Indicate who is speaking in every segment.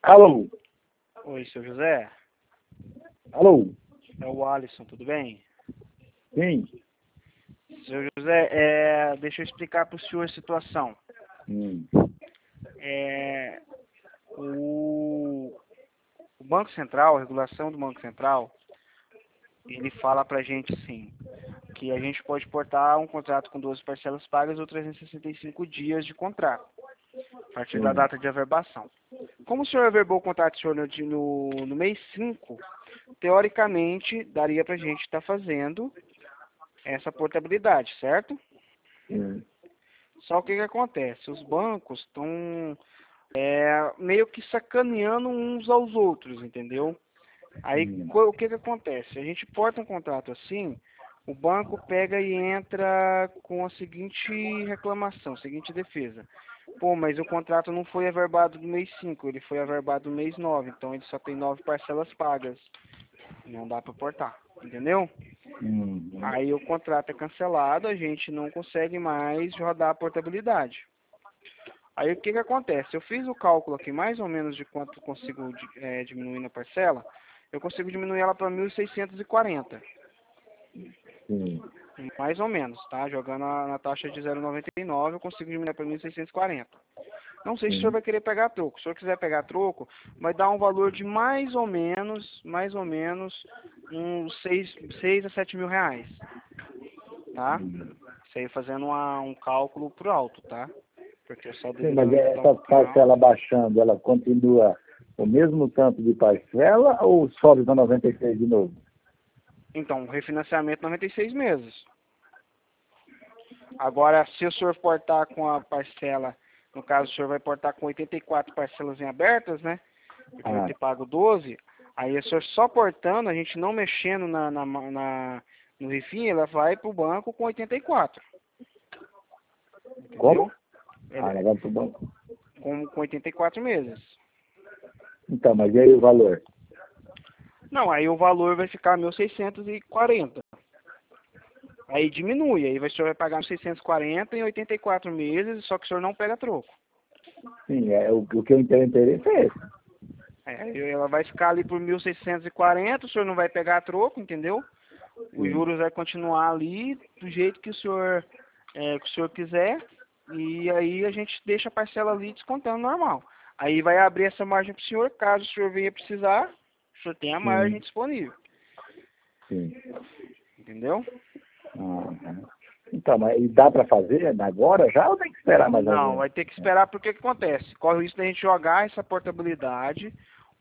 Speaker 1: Alô?
Speaker 2: Oi, seu José.
Speaker 1: Alô?
Speaker 2: É o Alisson, tudo bem?
Speaker 1: Sim.
Speaker 2: Seu José, deixa eu explicar para o senhor a situação.
Speaker 1: Hum.
Speaker 2: É, o Banco Central, a regulação do Banco Central, ele fala para a gente, sim, que a gente pode portar um contrato com 12 parcelas pagas ou 365 dias de contrato, a partir da
Speaker 1: Sim.
Speaker 2: data de averbação. Como o senhor averbou o contrato do senhor no mês 5, teoricamente, daria para a gente estar fazendo essa portabilidade, certo?
Speaker 1: Sim.
Speaker 2: Só que o que acontece? Os bancos estão meio que sacaneando uns aos outros, entendeu? Aí
Speaker 1: Hum.
Speaker 2: o que acontece? A gente porta um contrato assim, o banco pega e entra com a seguinte reclamação, seguinte defesa. Pô, mas o contrato não foi averbado no mês 5, ele foi averbado no mês 9, então ele só tem 9 parcelas pagas. Não dá para portar, entendeu?
Speaker 1: Hum.
Speaker 2: Aí o contrato é cancelado, a gente não consegue mais rodar a portabilidade. Aí o que acontece? Eu fiz o cálculo aqui mais ou menos de quanto eu consigo diminuir na parcela. Eu consigo diminuir ela para 1.640.
Speaker 1: Sim.
Speaker 2: Mais ou menos, tá? Jogando na taxa de 0,99, eu consigo diminuir para 1.640. Não sei se o senhor
Speaker 1: Sim.
Speaker 2: vai querer pegar troco. Se o senhor quiser pegar troco, vai dar um valor de mais ou menos, uns 6 a 7 mil reais, tá?
Speaker 1: Hum.
Speaker 2: Isso aí fazendo um cálculo pro alto, tá? Porque o saldo
Speaker 1: Sim,
Speaker 2: devido
Speaker 1: mas
Speaker 2: ainda tá um
Speaker 1: essa
Speaker 2: pouquinho alto.
Speaker 1: parcela baixando, ela continua o mesmo tanto de parcela ou sobe para 96 de novo?
Speaker 2: Então, refinanciamento 96 meses. Agora, se o senhor portar com a parcela, no caso o senhor vai portar com 84 parcelas em abertas, né? Porque vai
Speaker 1: Ah,
Speaker 2: ter pago 12. Aí o senhor só portando, a gente não mexendo no refim, ela vai pro banco com 84.
Speaker 1: como?
Speaker 2: Entendeu?
Speaker 1: Ah, ela
Speaker 2: Ele,
Speaker 1: vai pro banco.
Speaker 2: com 84 meses.
Speaker 1: Então, mas e aí o valor?
Speaker 2: Não, aí o valor vai ficar 1.640. Aí diminui, aí o senhor vai pagar 640 em 84 meses, só que o senhor não pega troco.
Speaker 1: Sim, o que eu tenho interesse é esse.
Speaker 2: Aí ela vai ficar ali por 1.640, o senhor não vai pegar troco, entendeu? Os
Speaker 1: Sim.
Speaker 2: juros vai continuar ali do jeito que o senhor quiser, e aí a gente deixa a parcela ali descontando normal. Aí vai abrir essa margem para o senhor, caso o senhor venha precisar, o senhor tem a margem
Speaker 1: Sim.
Speaker 2: disponível,
Speaker 1: Sim.
Speaker 2: entendeu?
Speaker 1: Aham. Então, mas e dá para fazer agora já ou tem que esperar mais
Speaker 2: Não,
Speaker 1: algum?
Speaker 2: vai ter que esperar porque o que acontece? Corre o risco da gente jogar essa portabilidade,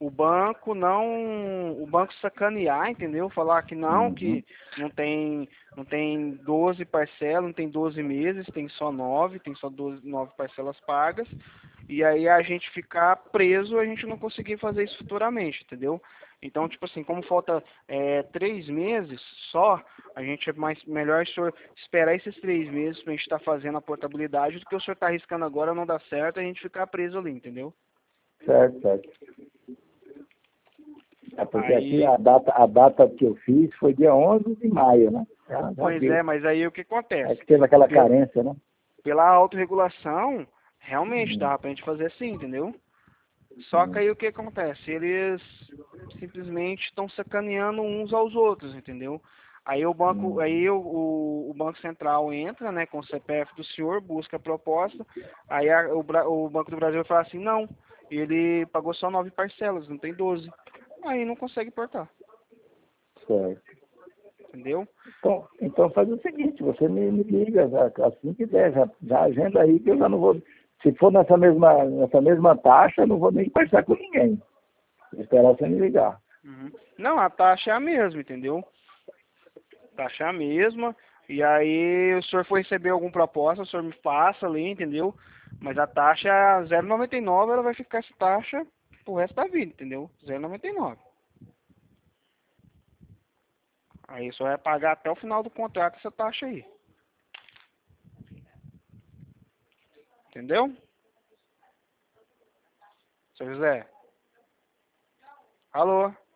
Speaker 2: o banco sacanear, entendeu? Falar que não,
Speaker 1: Uhum.
Speaker 2: que não tem 12 parcelas, não tem 12 meses, tem só 9, tem só 9 parcelas pagas, e aí a gente ficar preso, a gente não conseguir fazer isso futuramente, entendeu? Então, tipo assim, como falta 3 meses só, a gente melhor o senhor esperar esses 3 meses pra gente estar fazendo a portabilidade do que o senhor tá arriscando agora não dar certo e a gente ficar preso ali, entendeu?
Speaker 1: Certo, certo. É porque aqui
Speaker 2: Aí,
Speaker 1: a data que eu fiz foi dia 11 de maio, né? Já
Speaker 2: pois
Speaker 1: deu.
Speaker 2: é, mas aí o que
Speaker 1: É
Speaker 2: acontece?
Speaker 1: que teve aquela
Speaker 2: Pela,
Speaker 1: carência, né?
Speaker 2: pela autorregulação, realmente
Speaker 1: Hum.
Speaker 2: dava pra gente fazer assim, entendeu? Só que
Speaker 1: Hum.
Speaker 2: aí o que acontece? Eles simplesmente estão sacaneando uns aos outros, entendeu?
Speaker 1: Hum.
Speaker 2: O Banco Central entra, né, com o CPF do senhor, busca a proposta, aí o Banco do Brasil fala assim, não, ele pagou só 9 parcelas, não tem 12. Aí não consegue portar,
Speaker 1: Certo.
Speaker 2: entendeu?
Speaker 1: Então faz o seguinte, você me liga assim que der, já agenda aí que eu já não vou. Se for nessa mesma taxa, eu não vou nem conversar com ninguém. Vou esperar você me ligar.
Speaker 2: Uhum. Não, a taxa é a mesma, entendeu? A taxa é a mesma, e aí o senhor for receber alguma proposta, o senhor me passa ali, entendeu? Mas a taxa é 0,99, ela vai ficar essa taxa pro resto da vida, entendeu? 0,99. Aí o senhor vai pagar até o final do contrato essa taxa aí, entendeu? Seu José, alô?